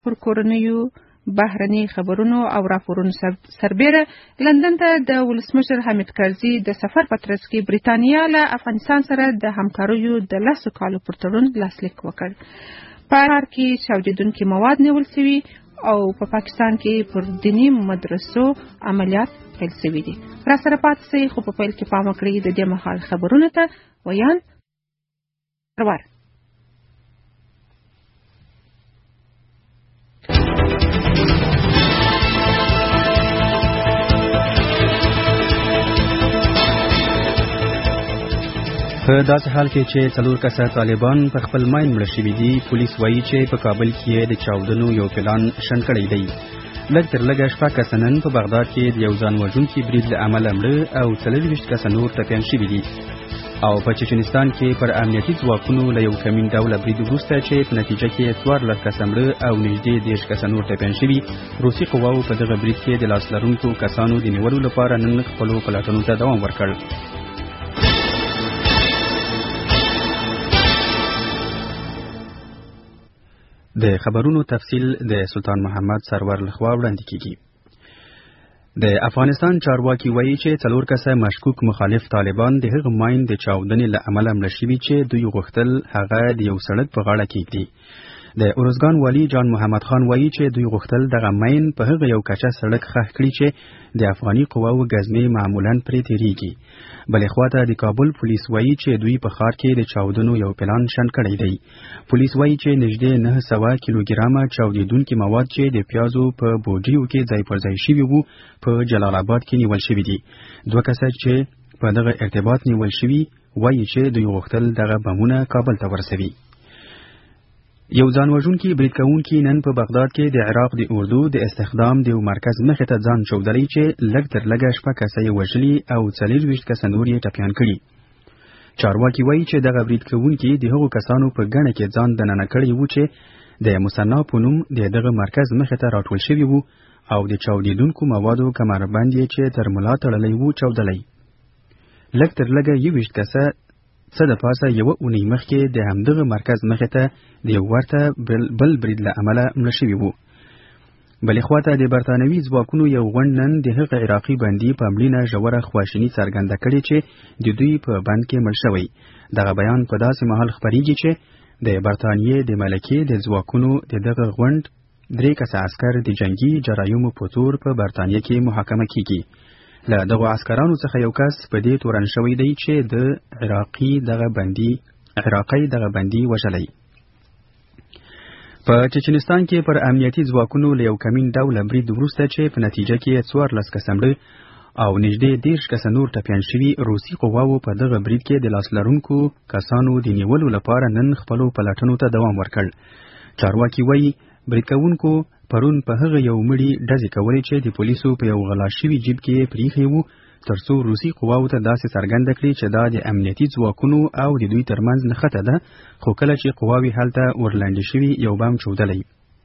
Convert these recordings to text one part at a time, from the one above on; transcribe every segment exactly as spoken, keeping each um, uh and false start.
پر کورنیو بهرني خبرونو او راپورونو سربیره لندن ته د ولسمشر حامد کرزي د سفر په ترڅ کې بریتانیا له افغانستان سره د همکاریو د لسو کالو پر تړون لاسلیک وکړ. په ښار کې چاودېدونکي مواد نیول شوي او په پا پاکستان کې پر دیني مدرسو عملیات پیل شوي دي. را سره پاتې شئ، خو په پیل کې پام وکړئ د دې مهال خبرونو ته. ویان ور په داسې حال کې چې څلور کسه طالبان په خپل ماین مړه شوي دي، پولیس وایي چې په کابل کې د چاودنو یو پلان شنډ کړی دی. لږ تر لږه شپږ کسه نن په بغداد کې د یو ځان وژونکي برید له امله مړه او څلرویشت کسه نور ټپیان شوي دي. او په چچنستان کې پر امنیتي ځواکونو له یو کمین ډوله برید وروسته چې په نتیجه کې څوارلس کسه مړه او نږدې دېرش کسه نور ټپیان شوي، روسي قواو په دغه برید کې د لاس لرونکو کسانو د نیولو لپاره نن خپلو پلټنو ته دوام ورکړ. د خبرونو تفصیل د سلطان محمد سرور لخوا وړاندې کیږي. د افغانستان چارواکي وایي چې څلور کسه مشکوک مخالف طالبان د هغه ماین د چاودنې له امله مړه شوي چې دوی غوښتل هغه د یو سړک په غاړه کېږدي. د ارزګان والي جان محمد خان وایي چې دوی غوښتل دغه ماین په هغه یو کچه سړک ښخ کړي چې د افغاني قواو ګزمې معمولاً پرې تیریږي. بلې خواته د کابل پولیس وایي چې دوی په ښار کې د چاودنو یو پلان شنډ کړی دی. پولیس وایي چې نږدې نه سوه کیلوګرامه چاودېدونکي مواد چې د پیازو په بوجیو کې ځای پر ځای شوي وو په جلال آباد کې نیول شوي دي. دوه کسه چې په دغه ارتباط نیول شوي وایي چې دوی غوښتل دغه بمونه کابل ته ورسوي. یو ځان وژونکي برید کوونکي نن په بغداد کې د عراق د اردو د استخدام د یو مرکز مخې ته ځان چودلی چې لږ تر لږه شپږ کسه یې وژلي او څلرویشت کسه نور یې ټپیان کړي. چارواکي وایي چې دغه برید کوونکي د هغو کسانو په ګڼه کې ځان دننه کړي وو چې د مصنع په نوم د دغه مرکز مخې ته راټول شوي وو او د چاودېدونکو موادو کمربند یې چې تر ملا تړلی وو چاودلی. لږ تر لږه یوویشت کسه څه د پاسه یوه اونۍ مخکې د همدغه مرکز مخې ته د یو ورته بل برید له امله مړه شوي وو. بلې خواته د برطانوي ځواکونو یو غونډ نن د هغه عراقي بندي په مړینه ژوره خواشیني څرګنده کړې چې د دوی په بند کې مړ شوی. دغه بیان په داسې مهال خپریږي چې د برطانیې د ملکې د ځواکونو د دغه غونډ درې کسه عسکر د جنگي جرایمو په تور په برطانیې کې محاکمه کیږي. له دغو عسکرانو څخه یو کس په دې تورن شوی دی چې د عراقي دغه بندي عراقي دغه بندي وژلی. په چچنستان کې پر امنیتي ځواکونو له یو کمین ډوله برید وروسته چې په نتیجه کې څوارلس کسه مړه او نږدې دېرش کسه نور ټپیان شوي، روسي قواو په دغه برید کې د لاس لرونکو کسانو د نیولو لپاره نن خپلو پلټنو ته دوام ورکړ. چارواکي وایي برید کوونکو پرون په هغه یو مړي ډزې کولې چې د پولیسو په یو غلا شوي جیب کې پریښی وو، ترڅو روسي قواو ته داسې څرګنده کړي چې دا د امنیتي ځواکونو او د دوی ترمنځ نښته ده، خو کله چې قواوې هلته ورلاندې شوي یو بم چودلی.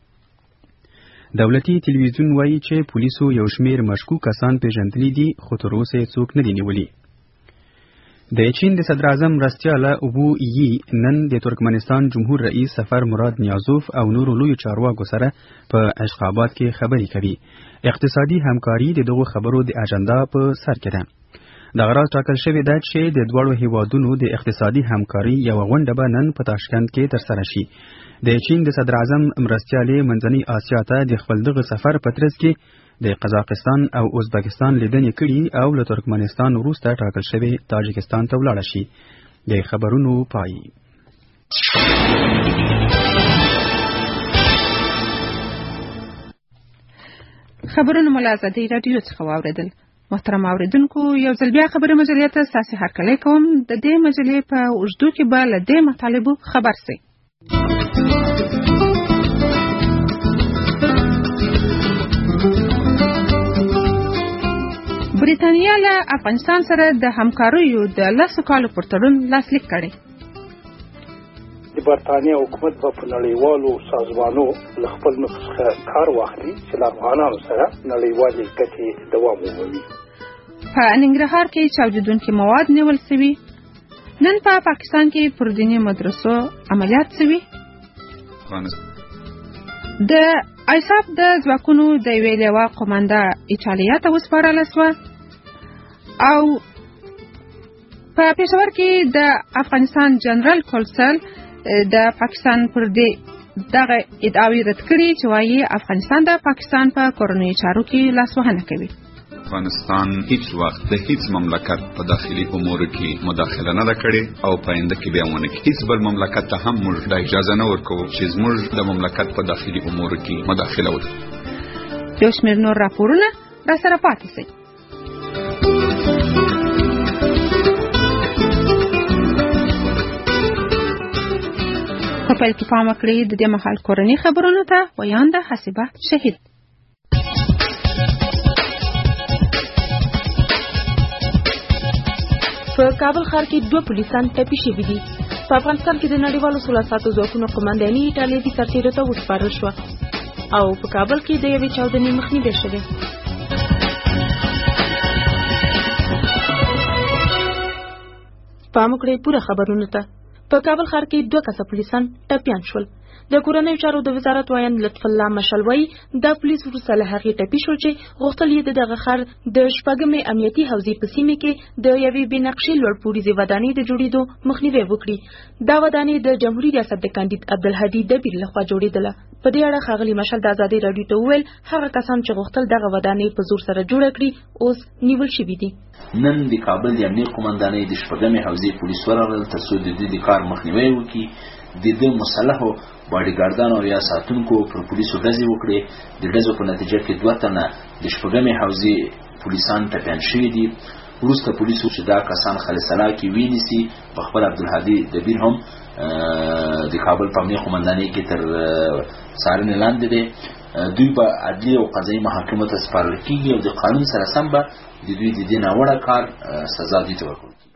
دولتي تلویزیون وایي چې پولیسو یو شمیر مشکوک کسان پیژندلي دي، خو تر اوسه یې څوک نه دي نیولي. د چین د صدر اعظم مرستیاله وو یي نن د ترکمنستان جمهور رئیس سفر مراد نیازوف او نورو لویو چارواکو سره په اشخاباد کې خبرې کوي. اقتصادي همکاري د دغو خبرو د اجنډا په سر کې ده. دغه راز ټاکل شوې ده چې د دواړو هیوادونو د اقتصادي همکاري یوه غونډه به نن په تاشکند کې ترسره شي. د چین د صدر اعظم مرستیالې منځنۍ اسیا ته د خپل دغه سفر په ترڅ کې د قزاقستان او ازبکستان لیدنې کړي او له ترکمنستان وروسته ټاکل شوی تاجکستان ته ولاړه شي. د خبرونو پای. خبرونه مو له ازادۍ راډیو څخه واورېدل. محترم اوریدونکو، یو ځل بیا خبري مجلې ته ستاسې هرکلی کوم. د دې مجلې په اوږدو کې به له دې مطالبو خبر سئ. بریتانیا له افغانستان سره د همکاریو د لسو کالو پر تړون لاسلیک کړی. د برطانیې حکومت به په نړیوالو سازمانو له خپل نفوذ څخه کار واخلي چې له افغانانو سره نړیوالې ګټې دوام ومومي. په ننګرهار کې چاودېدونکي مواد نیول شوي. نن په پاکستان کې پر دیني مدرسو عملیات شوي. د آیساف د ځواکونو د یوې لوا قومانده ایټالیا ته وسپارل شوه او په پېښور کې د افغانستان جنرال کونسل د پاکستان پر دې دغه ادعاوې رد کړي چې وایي افغانستان د پاکستان په کورنیو چارو کې لاسوهنه کوي. افغانستان هیڅ وخت د هیڅ مملکت په داخلي امورو کې مداخله نه کړې او پاینده کې به ونه کې هیڅ بل مملکت ته هم موږ د اجازه نه ورکوو چې زموږ د مملکت په داخلي امورو کې مداخله وکړي. یو شمېر نور راپورونه را سره پاتې شي. په پیل کې پام وکړئ د دې مهال کورني خبرونو ته ویانده حسیبه شهید. په کابل ښار کې دوه پولیسان ټپي شوي دي. په افغانستان کې د نړیوالو سوله ساتو ځواکونو قومنداني ایټالوي سرتیرو ته وسپارل شوه او په کابل کې د یوې چاودنې مخنیوی شوی. پام وکړئ پوره خبرونو ته. په کابل ښار کې دوه کسه پولیسان ټپیان شول. د کورنیو چارو د وزارت وایي لطف الله مشل وایي دا پولیس وروسته له هغې ټپي شول چې غوښتل یې د دغه ښار د شپږمې امنیتي حوزې په سیمې کې د یوې بې نقشې لوړپوړیزې ودانۍ د جوړېدو مخنیوی وکړي. دا ودانۍ د جمهوري ریاست د کاندید عبدالهادي دبیر لخوا جوړېدله. په دې اړه ښاغلي مشل د ازادۍ راډیو ته وویل هغه کسان چې غوښتل دغه ودانۍ په زور سره جوړه کړي اوس نیول شوي دي. نن د کابل د امنیت قومندانۍ د شپږمې حوزې پولیس ورغلل ترڅو د دې د کار مخنیوی وکړي. د دې مسلحو باډیګارډانو یا ساتونکو پر پولیسو ډزې وکړې. د ډزو په نتیجه کې دوه تنه د شپږمې حوزې پولیسان ټپیان شوي دي. وروسته پولیسو چې دا کسان خلصلا کې وینیسي په خپل عبدالهادي دبیر هم د کابل په امنیت قومندانۍ کې تر څارنې لاندې دی. دوی به عدلي او قضایي محاکمو ته سپارل کېږي او د قانون سره سم به د دوی د دې ناوړه کار سزا دوی ته ورکول کېږي.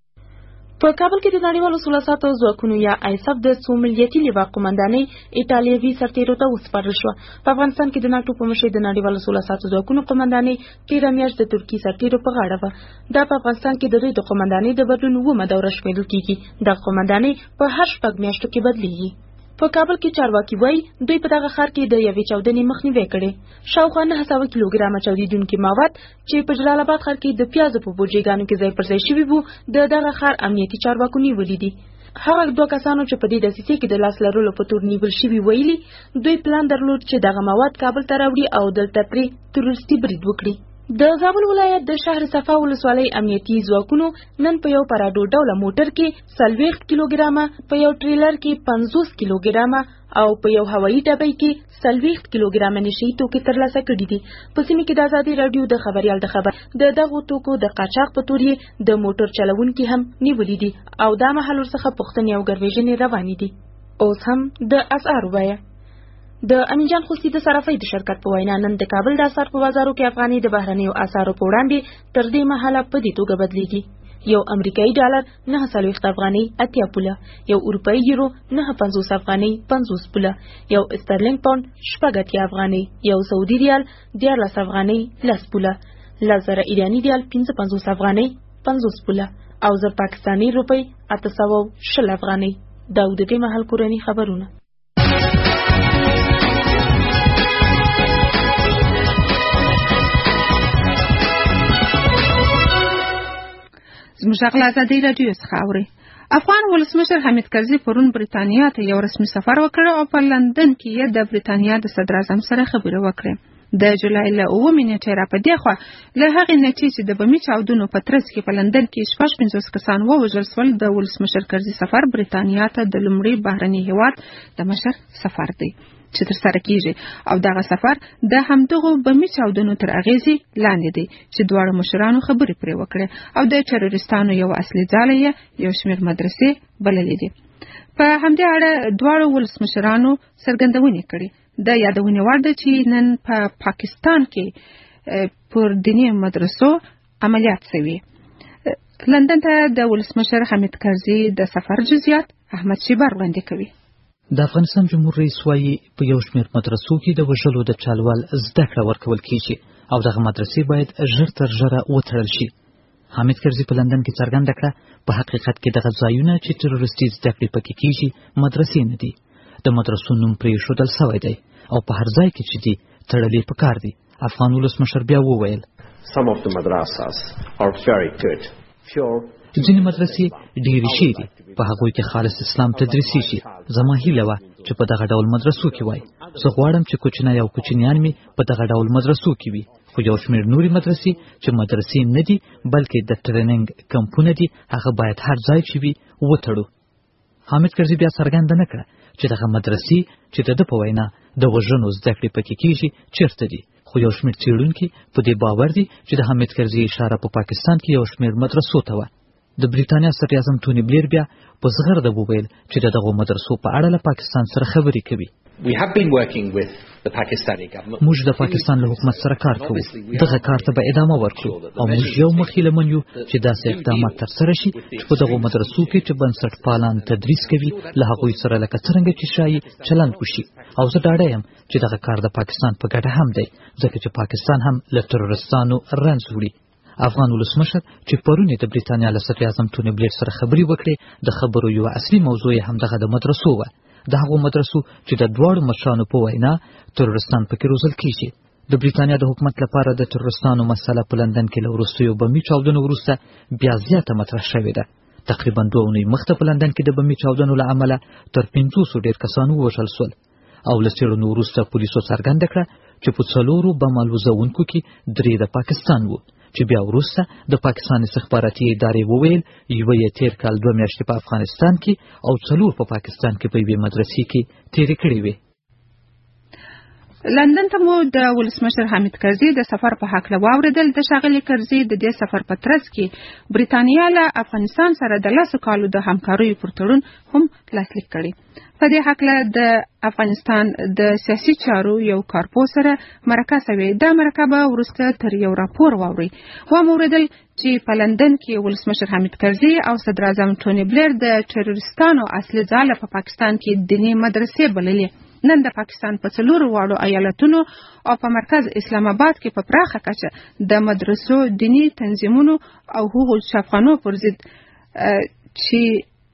په کابل کې د نړیوالو سوله ساتو ځواکونو یا آیساف د څو ملیتي لوا قومندانۍ ایټالوي سرتیرو ته وسپارل شوه. په افغانستان کې د ناټو په مشرۍ د نړیوالو سوله ساتو ځواکونو قومندانۍ تېره میاشت د ترکي سرتیرو په غاړه وه. دا په افغانستان کې د دوی د قومندانۍ د بدلون اوومه دوره شمیرل کېږي. دغه قومندانۍ په هر شپږ میاشتو کې بدلیږي. په کابل کې چارواکي وایي دوی په دغه ښار کې د یوې چاودنې مخنیوی کړی. شاوخوا نهه سوه کیلوګرامه چاودېدونکي مواد چې په جلال آباد ښار کې د پیازو په بوجیګانو کې ځای پر ځای شوي وو د دغه ښار امنیتي چارواکو نیولي دي. هغه دوه کسانو چې په دې دسیسې کې د لاس لرلو په تور نیول شوي ویلي دوی پلان درلود چې دغه مواد کابل ته راوړي او دلته پرې تروریستي برید وکړي. د زابل ولایت د شهر صفا ولسوالۍ امنیتي ځواکونو نن په یو پراډو ډوله موټر کې څلوېښت کیلوګرامه، په یو ټریلر کې پنځوس کیلوګرامه او په یو هوایي ډبې کې څلوېښت کیلوګرامه نشي توکي ترلاسه کړي دي. په سیمه کې د ازادي راډیو د خبريال د خبر د دغو توکو د قاچاق په تور یې د موټر چلوونکي هم نیولي دي او دا مهال ورڅخه پوښتنې او ګرویژنې روانې دي. اوس هم د اسعار وایه. د امین جان خوستی د صرافۍ د شرکت په وینا نن د کابل د اسعار په بازارو کې افغاني د بهرنیو اسعارو په وړاندې تر دې مهاله په دې توګه بدلیږي. یو امریکایي ډالر نهه څلوېښت افغانۍ اتیا پوله، یو اروپایي یورو نهه پنځوس افغانۍ پنځوس پوله، یو استرلینګ پاونډ شپږ اتیا افغانۍ، یو سعودي ریال دیارلس افغانۍ لس پوله، لس زره ایراني ریال پنځه پنځوس افغانۍ پنځوس پوله او زر پاکستاني روپۍ اته سوه شل افغانۍ. دا د دې مهال کورني خبرونه. زموږ غږ ازادي راډیو څخه اورئ. افغان ولسمشر حامد کرزي پرون بریتانیا ته یو رسمي سفر وکړ او په لندن کې یې د بریتانیا د صدر اعظم سره خبرې وکړې. د جولای له اوومې نېټې را په دې خوا له هغې نېټې چې د بمي چاودنو په ترڅ کې په لندن کې شپږ پنځوس کسان ووژل شول د ولسمشر کرزي سفر بریتانیا ته د لومړي بهرني هیواد د مشر سفر دی چې ترسره کیږي او دغه سفر د همدغو بمي چاودنو تر اغیزې لاندې دی چې دواړو مشرانو خبرې پرې وکړې او د تروریستانو یو اصلي ځاله یې یو شمېر مدرسې بللې دي. په همدې اړه دواړو ولسمشرانو څرګندونې کړې. د یادونې وړ ده چې نن په پا پاکستان کې پر دیني مدرسو عملیات شوي. لندن ته د ولسمشر حامد کرزي د سفر جزئیات احمد شیبر وړاندې کوي. د افغانستان جمهور رئیس وایي په یو شمېر مدرسو کې د وژلو د چالوال زده کړه ورکول کیږي او دغه مدرسې باید ژر تر ژره وتړل شي. حامد کرزي په لندن کې څرګنده کړه په حقیقت کې دغه ځایونه چې تروریستي زده کړې پکې کیږي مدرسې نه دي. د مدرسو نوم پرېښودل سوی دی او په هر ځای کې چې دي تړلې پکار دي. افغان ولسمشر بیا وویل Some of the madrasas are very good. Pure ځینې مدرسې ډېرې ښې دي، په هغوی کې خالص اسلام تدریسي شي. زما هیله وه چې په دغه ډول مدرسو کې وای. زه غواړم چې کوچنی او کوچنیان مې په دغه ډول مدرسو کې وي، خو یو شمېر نورې مدرسې چې مدرسې نه دي بلکې د ټریننګ کمپونه دي، هغه باید هر ځای چې وي وتړو. حامد کرزي بیا څرګنده نه کړه چې دغه مدرسې چې د ده په وینا د وژنو زده کړې پکې کېږي چېرته دي، خو یو شمېر څېړونکي په دې باور دي چې د حامد کرزي اشاره په پاکستان کې یو شمېر مدرسو ته وه. د بریتانیا صدر اعظم ټوني بلیر بیا په زغرده وویل چې د دغو مدرسو په اړه له پاکستان سره خبرې کوي. We have been working with the Pakistani government. موږ د پاکستان له حکومت سره کار کوو، دغه کار ته به ادامه ورکړو او موږ یو مخ هیله من یو چې داسې اقدامات ترسره شي چې په دغو مدرسو کې چې بنسټپالان تدریس کوي له هغوی سره لکه څرنګه چې شایي چلند وشي. او زه ډاډه یم چې دغه کار د پاکستان په ګټه هم دی، ځکه چې پاکستان هم له ترورستانو رنځ وړي. افغان ولسمشر چې پرون یې د بریتانیا له صدر اعظم ټوني بلیر سره خبرې وکړې، د خبرو یوه اصلي موضوع یې همدغه د مدرسو وه، د هغو مدرسو چې د دواړو مشرانو په وینا ترورستان پکې روزل کېږي. د بریتانیا د حکومت لپاره د ترورستانو مسله په لندن کې له وروستیو بمي چاودنو وروسته بیا زیاته مطرح شوې ده. تقریبا دوه اونۍ مخته په لندن کې د بمي چاودنو له امله تر پنځوسو ډېر کسان ووژل شول او له څېړنو وروسته پولیسو څرګنده کړه چې په څلورو بم الوځونکو کې درې د پاکستان وو، چې بیا وروسته د پاکستان استخباراتي ادارې وویل یوه یې تېر کال دوه میاشتې په افغانستان کې او څلور په پاکستان کې په یوې مدرسې کې تېرې کړې وې. لندن ته مو د ولسمشر حامد کرزي د سفر په هکله واورېدل. د ښاغلي کرزي د دې سفر په ترڅ کې بریتانیا له افغانستان سره د لسو کالو د همکاریو پر تړون هم لاسلیک کړی. په دې هکله د افغانستان د سیاسي چارو یو کارپو سره مرکه شوې. دا مرکه به وروسته تر یو راپور واوري. واورېدل چې په لندن کې ولسمشر حامد کرزي او صدر اعظم ټوني بلیر د تروریستانو اصلي ځاله په پاکستان کې دیني مدرسې بللې. نن د پاکستان په څلورو واړو ایالتونو او په مرکز اسلام آباد کې په پراخه کچه د مدرسو، دیني تنظیمونو او هغو چاپخانو پر ضد چې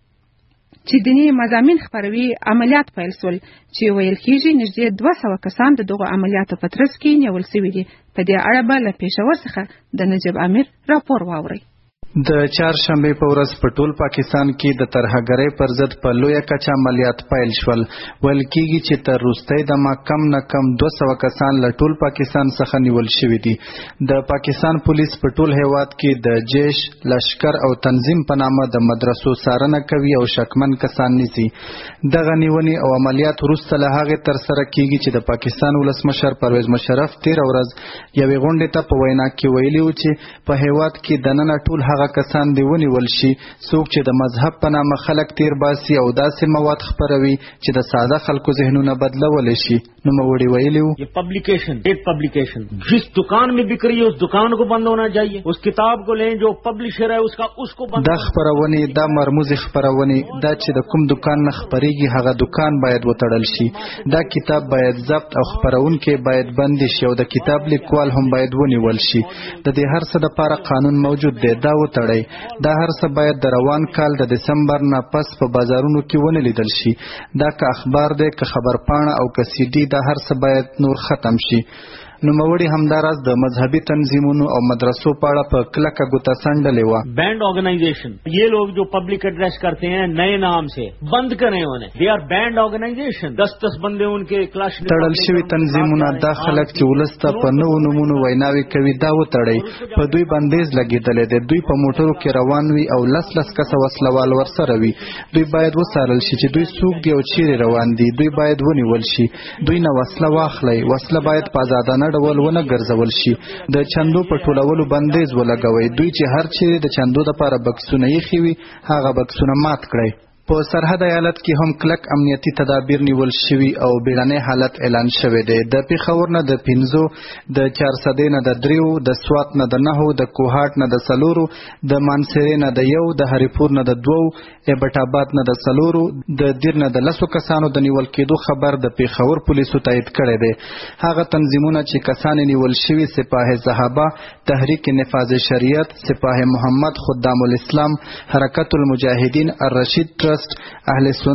چې دیني مضامین خپروي عملیات پیل شول، چې ویل کېږي نږدې دوه سوه کسان د دغو عملیاتو په ترڅ کې نیول شوي دي. په دې اړه به له پېښور څخه د نجیب امیر راپور واورئ. د چهارشنبې په ورځ په ټول پاکستان کې د ترهګرۍ پر ضد په لویه کچه عملیات پیل شول. ویل کېږي چې تر وروستۍ دمه کم نه کم دوه سوه کسان له ټول پاکستان څخه نیول شوي دي. د پاکستان پولیس په ټول هیواد کې د جیش، لشکر او تنظیم په نامه د مدرسو څارنه کوي او شکمن کسان نیسي. دغه نیونې او عملیات وروسته له هغې ترسره کېږي چې د پاکستان ولسمشر پرویز مشرف تېره ورځ یوې غونډې ته په وینا کې ویلي و چې په هیواد کې دننه ټول هغه کسان دی ونیول شي څوک چې د مذهب په نامه خلک تیر باسي او داسې مواد خپروي چې د ساده خلکو ذهنونه بدلولی شي. نوموړي ویلي وو یہ پبلیکیشن ایک پبلیکیشن جس دکان میں بک رہی ہے اس دکان کو بند ہونا چاہیے. اس کتاب کو لیں جو پبلشر ہے اس کا اس کو بند. دا خپرونې دا مرموز خپرونې دا چې د کوم دکان نه خپریږي هغه دکان باید وتړل شي. دا کتاب باید ضبط او خپرونکي باید بند شي او د کتاب لیکوال هم باید ونیول شي. د دې هر څه لپاره قانون موجود دی. دا وتړئ. دا هر څه باید د روان کال د دسمبر نه پس په بازارونو کې ونه لیدل شي. دا که اخبار دی که خبرپاڼه او که سی ډي دا هر څه باید نور ختم شي. نوموړي همداراز د مذهبي تنظیمونو او مدرسو په اړه په کلکه ګوته څنډلې وه. بینڈ آرگنائزیشن یہ لوگ جو پبلک ایڈریس کرتے ہیں نئے نام سے بند کریں انہیں. دے آر بینڈ آرگنائزیشن. دس دس بندے ان کے کلاش تړل شوي تنظیمونه دا خلک چې ولس ته په نوو نومونو ویناوې کوي دا وتړئ. په دوی بندیز لګېدلی دی. دوی په موټرو کې روان وي او لس لس کسه وسلوال ورسره وي. دوی باید وڅارل شي چې دوی څوک دي او چیرې روان دي. دوی باید ونیول شي. دوی نه وسله واخلئ. وسله باید په ازادانه ډول ونه ګرځول شي. د چندو په ټولولو بندیز ولګوئ. دوی چې هر چیرې د چندو دپاره بکسونه ایښي وي هغه بکسونه مات کړئ. په سرحد ایالت کې هم کلک امنیتي تدابیر نیول شوي او بیړنی حالت اعلان شوی دی. د پېښور نه د پنځو، د چارسدې نه د دریو، د سوات نه د نهو، د کوهاټ نه د څلورو، د مانسرې نه د یو، د هریپور نه د دوو، ایبټ آباد نه د څلورو، د دیر نه د لسو کسانو د نیول کېدو خبر د پېښور پولیسو تایید کړی دی. هغه تنظیمونه چې کسان نیول شوي سپاه صحابه، تحریک نفاذ شریعت، سپاه محمد خدام الاسلام، حرکت المجاهدین، الرشید ټرست، اهل سنت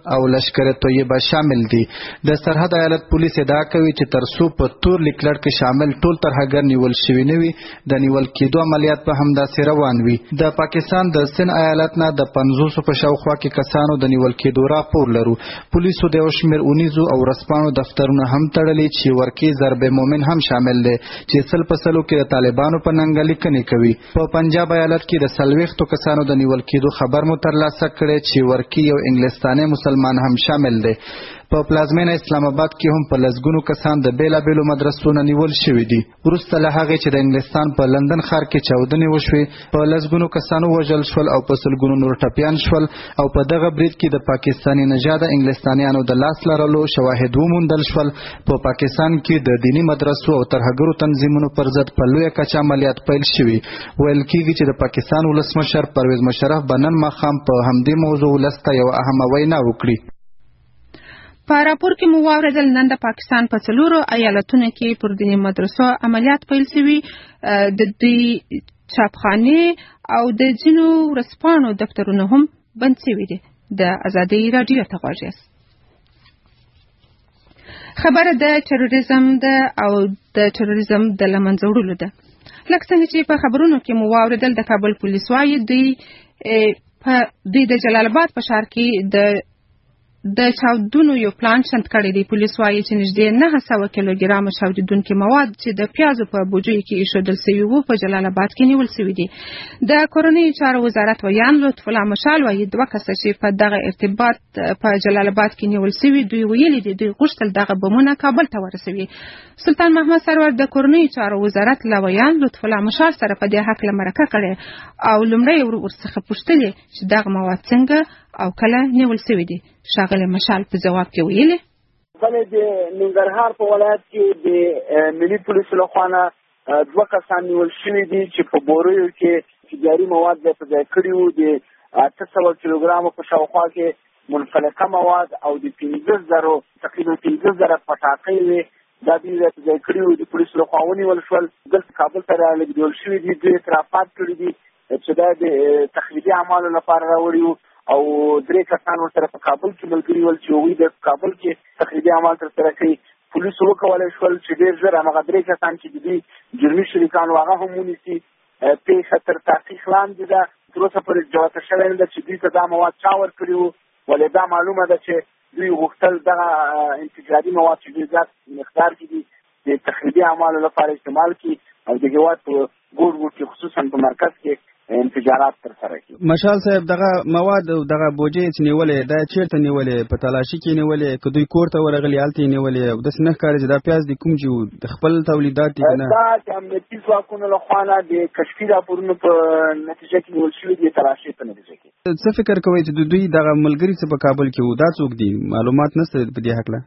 او لشکر طیبه شامل دي. د سرحد ایالت پولیس ادعا کوي چې تر څو په تور لیکلړ کې شامل ټول ترهګر نیول شوي نه وي، د نیول کېدو عملیات په همداسې روان وي. د پاکستان د سند ایالت نه د پنځوسو په شاوخوا کې کسانو د نیول کېدو راپور لرو. پولیسو د یو شمېر اونیزو او ورځپاڼو دفترونه هم تړلي چې ورکې ضرب مومن هم شامل دی چې سل په سلو کې د طالبانو په ننګه لیکنې کوي. په پنجاب ایالت کې د څلوېښتو کسانو د نیول کېدو خبر مو ترلاسه کړی چې ورکې یو انګلستاني مسلمان هم شامل دی. په پلازمینه اسلام آباد کې هم په لسګونو کسان د بیلابیلو مدرسو نه نیول شوي دي. وروسته له هغې چې د انګلستان په لندن ښار کې چاودنې وشوې، په لسګونو کسانو وژل شول او په سلګونو نور ټپیان شول، او په دغه برید کې د پاکستاني نژاده انګلستانیانو د لاس لرلو شواهد وموندل شول. په پاکستان کې د دیني مدرسو او ترهګرو تنظیمونو پر ضد په لویه کچه عملیات پیل شوي. ویل کېږي چې د پاکستان ولسمشر پرویز مشرف به نن ماښام په همدې موضوع ولس ته یوه اهمه وینا وکړي. په راپور کې مو واورېدل نن د پاکستان په څلورو ایالتونو کې پر دیني مدرسو عملیات پیل شوي. د دوی چاپخانې او د ځینو ورځپاڼو دفترونه هم بند شوي دي. د ازادۍ راډیو ته غوږ یاست. خبره د تروریزم ده او د تروریزم د له منځه وړلو ده. لکه څنګه چې په خبرونو کې مو واورېدل، د کابل پولیس وایي دوی دوی د جلال آباد په ښار کې د د چاودونو یو پلان چمت کړی دی. پولیس وایي چې نږدې نهه سوه کیلوګرامه چاودېدونکي مواد چې د پیازو په بوجیو کې ایښودل سوي وو په جلال آباد کې نیول سوي دي. د کورنیو چارو وزارت ویان لطف الله مشال وایي دوه کسه چې په دغه ارتباط په جلال آباد کې نیول سوي دوی ویلي دي دوی غوښتل دغه بمونه کابل ته ورسوي. سلطان محمد سرور د کورنیو چارو وزارت له ویان لطف الله مشال سره په دې هکله مرکه کړې او لومړی ورڅخه پوښتلې چې دغه مواد څنګه او کله نیول سوي دي. ښاغلی مشال په جواب کې ویلي بلې د ننګرهار په ولایت کې د ملي پولیسو لخوا نه دوه کسان نیول شوي دي چې په بوریو کې تجاري مواد په ځای کړي وو. د اته سوه کیلوګرامو په شاوخوا کې منفلقه مواد او د پنځه زرو تقریبا پنځه زره پټاقۍ وې، دا دوی په ځای کړي وو. د پولیسو لخوا ونیول شول. دلته کابل ته رالېږدول شوي دي. دوی اعترافات کړي دي چې دا د تخریبي اعمالو لپاره راوړي وو او درې کسان ورسره په کابل کې ملګري ول چې هغوی د کابل کې تخریبي اعمال ترسره کوي. پولیسو وکولی شول چې ډېر ژر همغه درې کسان چې د دوی جرمي شریکان وو هغه هم ونیسي. پیښه تر تحقیق لاندې ده. تر اوسه پورې جوته شوې نه ده چې دوی ته دا مواد چا ورکړي وو، ولې دا معلومه ده چې دوی غوښتل دغه انفجاري مواد چې ډېر زیات مقدار کې دي د تخریبي اعمالو لپاره استعمال کړي او د هېواد په ګوټ ګوټ کې خصوصا په مرکز کې انفجارات ترسره کړي. مشال صاحب دغه مواد او دغه بوجۍ چې نیولې دا چیرته نیولې؟ په تلاشي کې نیولې که دوی کور ته ورغلي هلته یې نیولې؟ او داسې نه ښکاري چې دا پیاز د کوم چې د خپل تولیدات دي که نه؟ دا د امنیتي ځواکونو لخوا نه د کشفي راپورونو په نتیجه کې نیول شوي دي، تلاشي په نتیجه کې. څه فکر کوئ چې د دوی دغه ملګري چې په کابل کې وو دا څوک دي؟ معلومات نشته په دې هکله؟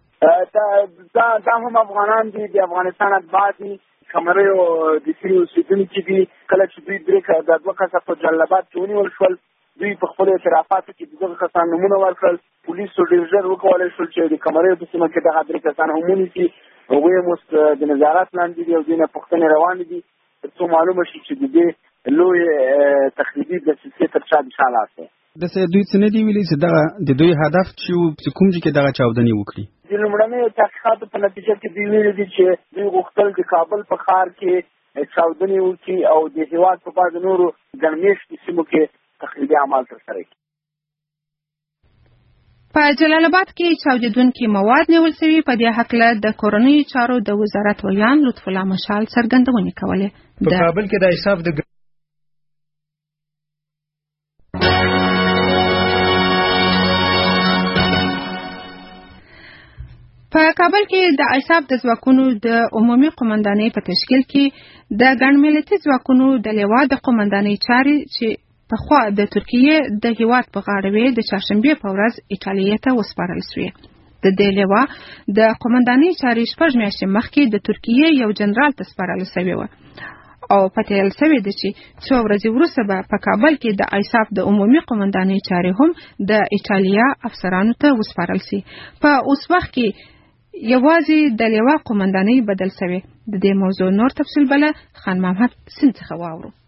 دا دا هم افغانان دي، د افغانستان اتباع دي، کمریو د سیمې اوسېدونکي دي. کله چې دوی درې د دوه کسه په جلال آباد کې ونیول شول، دوی په خپلو اعترافاتو کې د دغه کسان نومونه ورکړل. پولیسو ډېر ژر وکولی شول چې د کمریو په سیمه کې دغه درې کسان هم ونیسي. هغوی هم اوس د نظارت لاندې دي او دوی نه پوښتنې روانې دي تر څو معلومه شي چې د دې لوی تخریبي دسیسې تر چا د شا لاس دی. داسې دوی څه نه دي ویلي چې دغه د دوی هدف چې و چې کوم ځای کې دغه چاودنې وکړي؟ د لومړنیو تحقیقاتو په نتیجه کې دوی ویلي دي چې دوی غوښتل د کابل په ښار کې چاودنې وکړي او د هېواد په بعضو نورو ګڼمېشتو سیمو کې تخریبي اعمال ترسره کړي. په جلال آباد کې چاودېدونکي مواد نیول سوي. په دې هکله د کورنیو چارو د وزارت ویان لطف الله مشال څرګندونې کولې. په کابل کې د ایساف د په کابل کې د ایساف د ځواکونو د عمومي قومندانۍ په تشکیل کې د ګڼ ملتي ځواکونو د لوا د قومندانۍ چارې چې پخوا د ترکیې د هیواد په غاړه وې د چهارشنبې په ورځ ایټالیې ته وسپارل شوې. د دې لوا د قومندانۍ چارې شپږ میاشتې مخکې د ترکیې یو جنرال ته سپارل شوې وه او پته یې شوې ده چې څو ورځې وروسته به په کابل کې د ایساف د عمومي قومندانۍ چارې هم د ایټالیا افسرانو ته وسپارل شي. په اوس وخت کې یوازې د لوا قومندانۍ بدل شوې. د دې موضوع نور تفصیل بله خان محمد سند څخه واورو.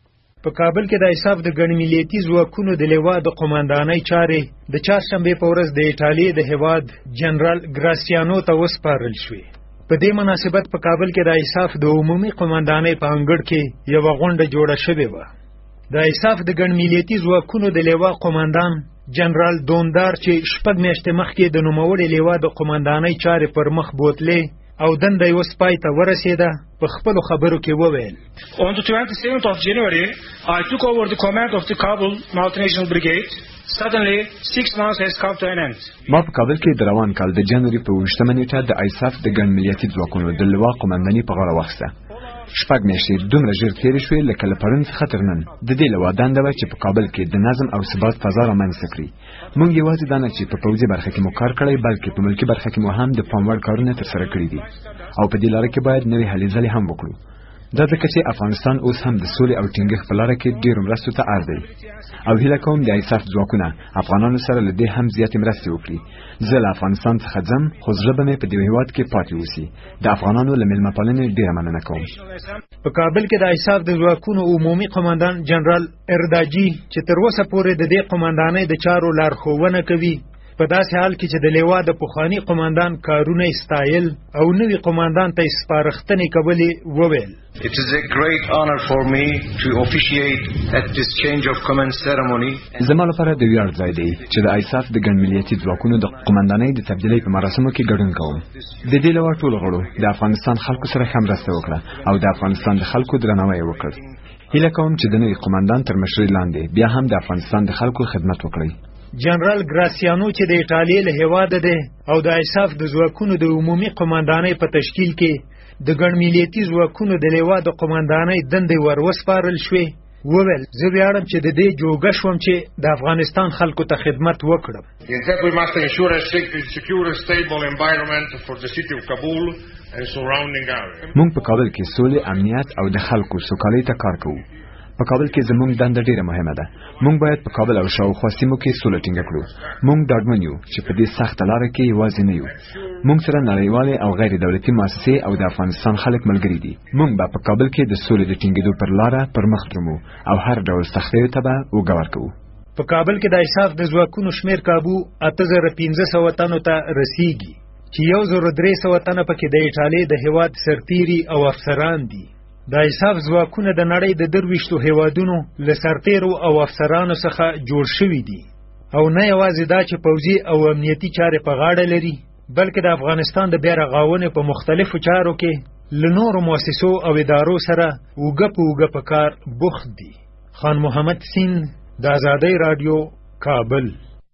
په کابل کې د ایساف د ګڼ ملیتي ځواکونو د لوا د قوماندانۍ چارې د چهارشنبې په ورځ د ایټالیې د هیواد جنرال ګراسیانو ته وسپارل شوې. په دې مناسبت په کابل کې د ایساف د عمومي قوماندانۍ په انګړ کې یوه غونډه جوړه شوې وه. د ایساف د ګڼ ملیتي ځواکونو د لوا قوماندان جنرال دوندار چې شپږ میاشتې مخکې د نوموړې لوا د قوماندانۍ چارې پر مخ بوتلې او دنده یې اوس پای ته ورسېده، په خپلو خبرو کې وویل: On the twenty-seventh of January, I took over the command of the Kabul Multinational Brigade. Suddenly, six months has come to an end. ما په کابل کې د روان کال د جنوري په اوویشتمه نیټه د ایساف د ګڼ ملیتي ځواکونو د لوا قومانداني په غاړه واخیسته. شپږ میاشتې دومره ژر تېرې شوې لکه له پرون څخه تر نن. د دې لوا دنده وه چې په کابل کې د نظم او ثبات فضا رامنځته کړي. موږ یوازې دا نه چې په پوځي برخه کې مو کار کړی، بلکې په ملکي برخه کې مو هم د پام وړ کارونه ترسره کړي دي او په دې لاره کې باید نوې هلې ځلې هم وکړو. دا ځکه چې افغانستان اوس هم د سولې او ټینګښت په لاره کې ډېرو مرستو ته اړ دی او هیله کوم د ایساف ځواکونه افغانانو سره له دې هم زیاتې مرستې وکړي. زه له افغانستان څخه ځم، خو زړه به مې په دې هېواد کې پاتې اوسي. د افغانانو له میلمه پالنې ډېره مننه کوم. په کابل کې د ایساف د ځواکونو عمومي قوماندان جنرال ارداجي چې تر اوسه پورې د دې قوماندانۍ د چارو لارښوونه کوي، په داسې حال کې چې د لوا د پخواني قوماندان کارونه ستایل او نوي قوماندان ته سپارښتنې کولې، وویل: It is a great honor for me to officiate at this change of command ceremony. زما لپاره د ویاړ ځای دی چې د ایساف د ګڼ ملیتي ځواکونو د قوماندانۍ د تبدیلۍ په مراسمو کې ګډون کوم. د دې لوا ټولو غړو د افغانستان خلکو سره ښه مرسته وکړه او د افغانستان د خلکو درناوی یې وکړ. هیله کوم چې د نوي قوماندان تر مشرۍ لاندې بیا هم د افغانستان د خلکو خدمت وکړي. جنرال ګراسیانو چې د ایټالیې له هیواده دی او د ایساف د ځواکونو د عمومي قوماندانۍ په تشکیل کې د ګڼ ملیتي ځواکونو د لوا د قوماندانۍ دندې ور وسپارل شوې، وویل: زه ویاړم چې د دې جوګه شوم چې د افغانستان خلکو ته خدمت وکړم. We must ensure a secure and stable environment for the city of Kabul and surrounding area. موږ په کابل کې سولې، امنیت او د خلکو سوکالۍ ته کار کوو. په کابل کې زموږ دنده ډیره مهمه ده. موږ باید په کابل او شاوخوا سیمو کې سوله ټینګه کړو. موږ ډاډمن یو چې په دې سخته لاره کې یوازې نه یو. موږ سره نړیوالې او غیر دولتي مؤسسې او د افغانستان خلک ملګري دي. موږ به په کابل کې د سولې د ټینګېدو پر لاره پر مخ درومو او هر ډول سختیو ته به اوږه ورکوو. په کابل کې د ایساف د ځواکونو شمېر کابو اته زره پنځه سوه تنو ته رسیږي چې یو زره درې سوه تنه پکې د ایټالیې د هیواد سرتیري او افسران دي. د ایساف ځواکونه د نړۍ د درویشتو هیوادونو له سرتیرو او افسرانو څخه جوړ شوي دي او نه یوازې دا چې پوځي او امنیتي چارې په غاړه لري، بلکې د افغانستان د بیا رغونې په مختلفو چارو کې له نورو مؤسسو او ادارو سره اوږه په اوږه په کار بوخت دي. خان محمد سین، د آزادۍ راډیو، کابل.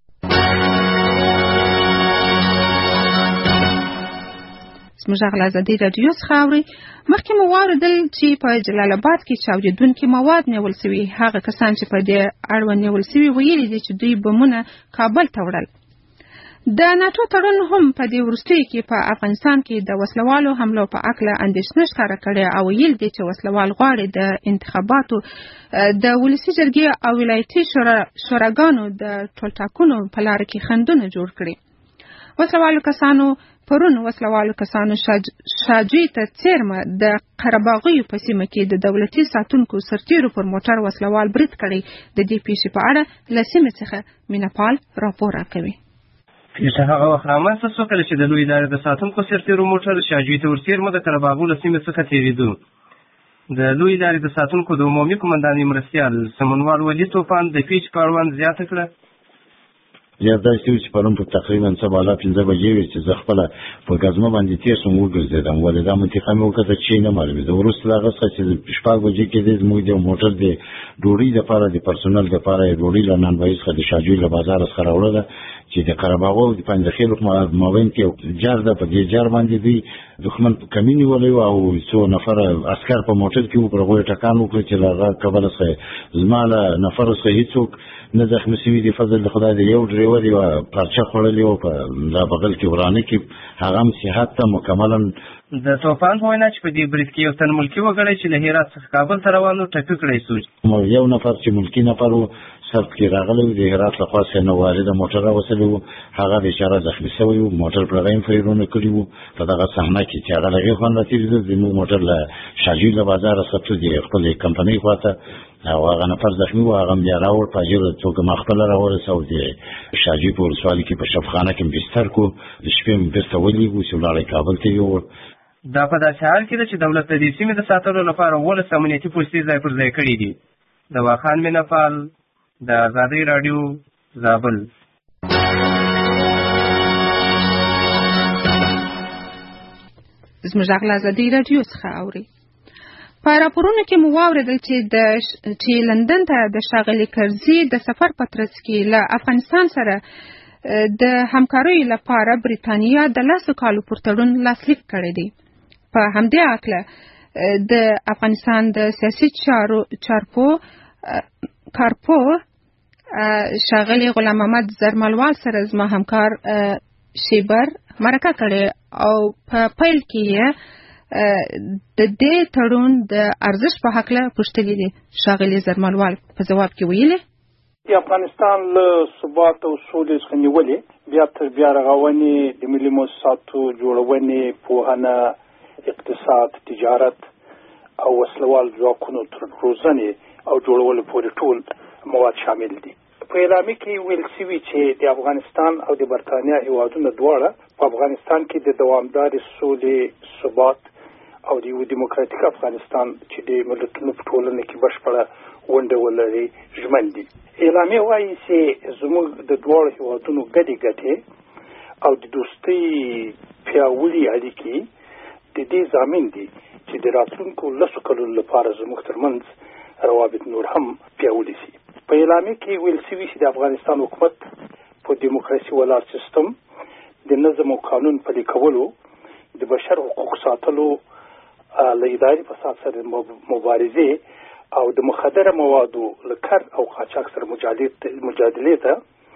زموږ غږ له ازادۍ راډیو څخه اورئ. مخکې مو واورېدل چې په جلال آباد کې چاودېدونکي مواد نیول سوي. هغه کسان چې په دې اړوند نیول سوي ویلي دي چې دوی بمونه کابل ته وړل. د ناټو تړون هم په دې وروستیو کې په افغانستان کې د وسلوالو حملو په هکله اندېښنه ښکاره کړې او ویل دي چې وسلوال غواړي د انتخاباتو د ولسي جرګې او ولایتي شوراګانو د ټولټاکنو په لاره کې خنډونه جوړ کړي. وسلوالو کسانو پرون وسلوالو کسانو شاجوی ته څیرمه د قرهباغیو په سیمه کې د دولتي ساتونکو سرتیرو پر موټر وسلوال برید کړی. د دې پیښې په اړه له سیمې څخه مینه پال راپور راکوي. پیښه هغه وخت رامنځته شوه کله چې د لویې ادارې د ساتونکو سرتیرو موټر شاجوی ته ورڅیرمه د قرهباغو له سیمې څخه تېرېدو. د لویې ادارې د ساتونکو د عمومي قمندانۍ مرستیال سمونوال ولي طوفان د پیښې په اړوند زیاته کړه. یا داسې و چې پرون په تقریبا سبا پنځه بجې وې چې زه خپله په ګزمه باندې تېر شوم وګرځېدم، ولې دا منطقه مې وکړه چې نه معلومېده. وروسته د هغه څخه چې شپږ بجې کېدې زموږ د موټر د ډوډۍ دپاره د پرسونل دپاره یې ډوډۍ له نانوایي څخه د شاجوی له بازاره څخه راوړله چې د قرهباغو د پنجخیلو مابین کې جر ده. په دې جر باندې دوی دښمن په کمین نیولی و او څو نفره عسکر په موټر کې وو، پر هغوی ټکان وکړه چې له هغه کبله څخه زما له نفرو څخه هېڅوک نه زخمي سوي دي. فضل د خدای د یو ډریور یوه پارچه خوړلې وه په دا بغل کې ورانه کې، هغه هم صحت ته مکملا. د طوفان په وینا چې په دې برید کې یو تن ملکي وګړی چې له هرات څخه کابل ته روان و ټپي کړی شو. یو نفر چې ملکي نفر و سخت کې راغلی و، د هرات له خوا څخه نه وارده موټر راوصلی و، هغه بېچاره زخمي شوی و، موټر پر هغه انفرایرونه کړي وو. په دغه صحنه کې چې هغه له هغې خوا نه راتېرېده زموږ موټر له شاجوی له بازاره څخه د خپلې کمپنۍ خوا ته او هغه نفر زخمی و هغه بیا راوړ په جوړ څوک مخبل راورساو دي شاجي په ورسوالي کې په شفخانه کې بستر کو د شپې بیرته ولېږو چې ولاړې کابل ته یوړ. دا په داسې حال کې ده چې دولت د دې سیمې د ساتلو لپاره اوولس امنیتي پوستې ځای پر ځای کړي دي. د واخان مینهپال، د ازادۍ راډیو، زابل. زموږ غږ له ازادۍ راډیو څخه اورئ. په راپورونو کې مو واورېدل چې د چې لندن ته د ښاغلي کرزي د سفر په ترڅ کې له افغانستان سره د همکاریو لپاره بریتانیا د لسو کالو پر تړون لاسلیک کړی دی. په همدې هکله د افغانستان د سیاسي چارو چارپو کارپو ښاغلي غلام محمد زرملوال سره زما همکار شیبر مرکه کړې او په پیل کې یې د دې تړون د ارزښت په هکله پوښتلې دي. ښاغلي زرملوال په ځواب کې ویلي د افغانستان له ثبات او سولې څخه نیولې بیا تر بیا رغونې د ملي مؤسساتو جوړونې، پوهنه، اقتصاد، تجارت او وسلوال ځواکونو تر روزنې او جوړولو پورې ټول مواد شامل دي. په اعلامیه کې ویل شوي چې د افغانستان او د برتانیا هیوادونه دواړه په افغانستان کې د دوامدارې سولې، ثبات او د یو دیموکراتیک افغانستان چې د ملتونو په ټولنه کې بشپړه ونډه ولري ژمن دي. اعلامیه وایي چې زموږ د دواړو هیوادونو ګډې ګټې او د دوستۍ پیاوړي اړیکې د دې ضامن دي چې د راتلونکو لسو کلونو لپاره زموږ ترمنځ روابط نور هم پیاوړي شي. په اعلامیه کې ویل شوي چې د افغانستان حکومت په دیموکراسي ولاړ سیستم، د نظم او قانون پلي کولو، د بشر حقوق ساتلو، له اداري فساد سره مبارزې او د مخدره موادو له کار او قاچاق سره مجادلې ته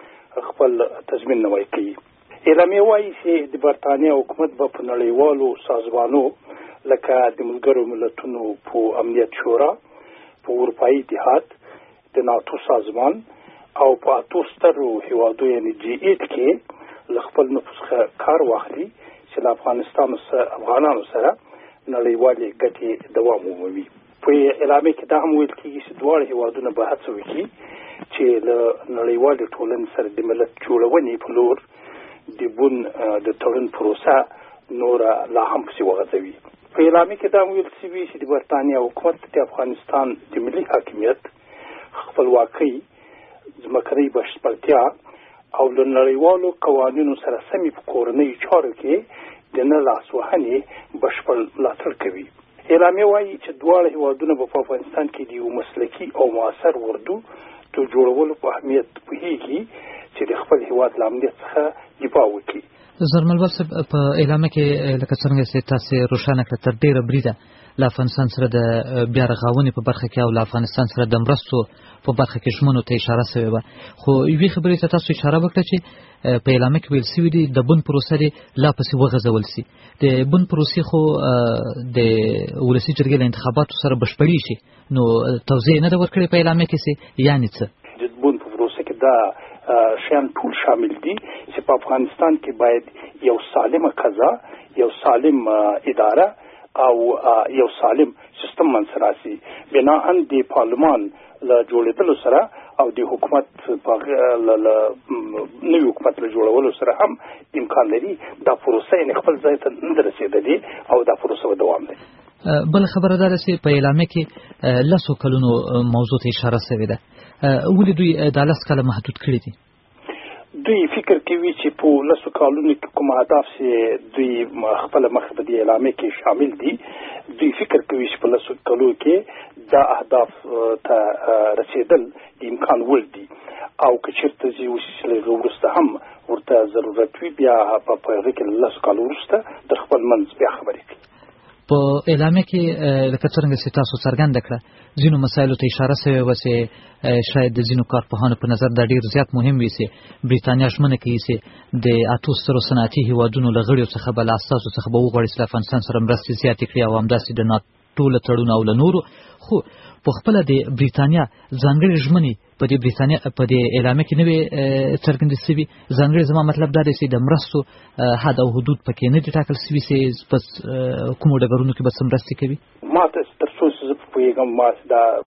خپل تضمین نوی کوي. اعلامیه وایي چې د برتانیا حکومت به په نړیوالو سازمانو لکه د ملګرو ملتونو په امنیت شورا، په اروپایي اتحاد، د ناتو سازمان او په اتو سترو هیوادو یعنې جی ایټ کې له خپل نفوذ څخه کار واخلي چې له افغانستان سره افغانانو سره نړیوالې ګټې دوام ومومي. په اعلامیه کې دا هم ویل کېږي چې دواړه هیوادونه به هڅه وکړي چې له نړیوالې ټولنې سره د ملت جوړونې په لور د بون د تړون پروسه نوره لا هم پسې وغځوي. په اعلامیه کې دا هم ویل شوي چې د برتانیا حکومت د افغانستان د ملي حاکمیت، خپلواکۍ، ځمکنۍ بشپړتیا او له نړیوالو قوانینو سره سمې په کورنیو چارو کې د نه لاسوهنې بشپړ ملاتړ کوي. اعلامیه وایي چې دواړه هیوادونه به په افغانستان کې د یو مسلکي او مؤثر اردو د جوړولو په اهمیت پوهیږي چې د خپل هیواد له امنیت څخه دفاع وکړي. زرملوال صاحب په اعلامیه کې لکه څنګه چې تاسو روښانه کړه تر ډیره بریده له افغانستان سره د بیا رغونې په برخه کې او له افغانستان سره د مرستو په برخه کې ژمنو ته اشاره شوې وه، خو یوې خبرې ته تاسو اشاره وکړه چې په اعلامیه کې ویل شوي دي د بن پروسه دې لا پسې وغځول شي. د بن پروسې خو د ولسي جرګې له انتخاباتو سره بشپړې شي، نو توضیح نه ده ورکړې په اعلامیه کې چې یعنې څه؟ د بن په پروسه کې دا شیان ټول شامل دي چې په افغانستان کې باید یو سالمه قضا، یو سالم اداره او یو سالم سیستم منځ راسي. بناهن د پارلمان له جوړېدلو سره او د حکومت په نوي حکومت له جوړولو سره هم امکان لري دا پروسه یې خپل ځای ته نه رسېدلې او دا پروسه به دوام لري. بل خبره دا ده چې په اعلامیه کې لسو کلونو موضوع ته اشاره شوې ده، ولې دوی دا لس کاله محدود کړي دي؟ دوی فکر کوي چې په لسو کالونو کې کوم اهداف چې دوی خپل مخې په دې اعلامیه کې شامل دي، دوی فکر کوي چې په لسو کالونو کې دا اهداف ته رسېدل امکان وړ دي او که چېرته چې وسیلې وروسته هم ورته ضرورت وي بیا په هغه کې لسو کالو وروسته د خپل منځ بیا خبرې کوي. په اعلامیه کې لکه څرنګه چې تاسو څرګنده کړه ځینو مسایلو ته اشاره شوې وه چې شاید د ځینو کارپوهانو په نظر دا ډېر زیات مهم وي چې بریتانیا ژمنه کوي چې د اتو سترو صنعتي هیوادونو له غړیو څخه به له اساسو څخه به وغواړي چې له افغانستان سره مرستې زیاتې کړي او همداسې د ناټو له تړون او له نورو، خو په خپله د بریتانیا ځانګړې ژمنې په دې بریتانیا په دې اعلامیه کې نه وې څرګندې شوي. ځانګړې زما مطلب دا دی چې د مرستو حد او حدود پکې نه دي ټاکل شوي چې په کومو ډګرونو کې به څه مرستې کوي. ما ته تر څو زه پوهېږم ما دا